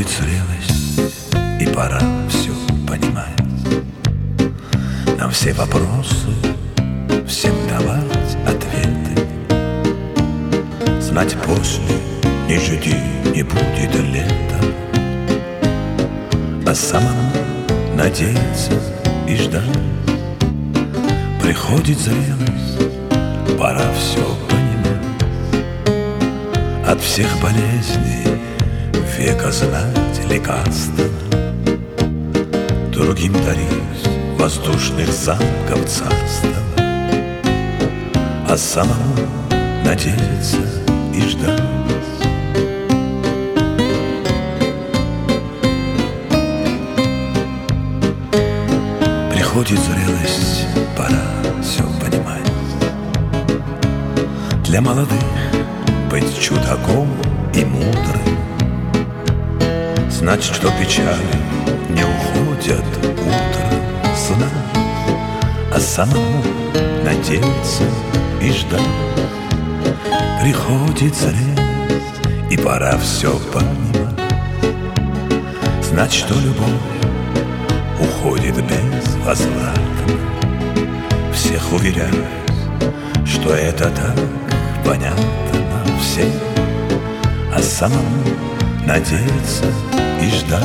Приходит зрелость, и пора все понимать. На все вопросы всем давать ответы. Знать после не жди, не будет лета, а самому надеяться и ждать. Приходит зрелость, пора все понимать. От всех болезней века знать лекарства, другим дарить воздушных замков царства, а самому надеяться и ждать. Приходит зрелость, пора все понимать. Для молодых быть чудаком и мудрым, знать, что печали не уходят утром, знать, а самому надеяться и ждать. Приходит зрелость, и пора все понимать. Знать, что любовь уходит без возврата. Всех уверяют, что это так понятно всем, а самому надеяться и ждать.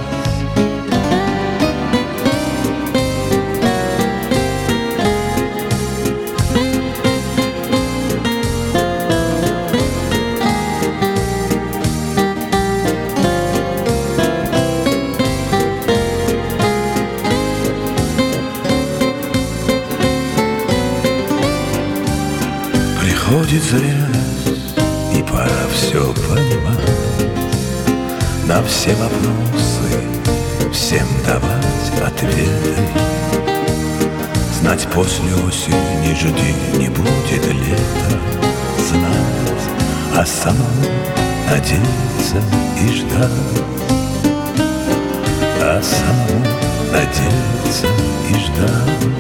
Приходит зрелость, и пора все понимать. На все вопросы всем давать ответы. Знать, после осени не жди, не будет лета. Знать, а самому надеяться и ждать. А самому надеяться и ждать.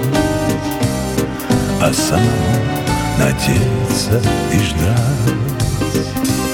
А самому надеяться и ждать.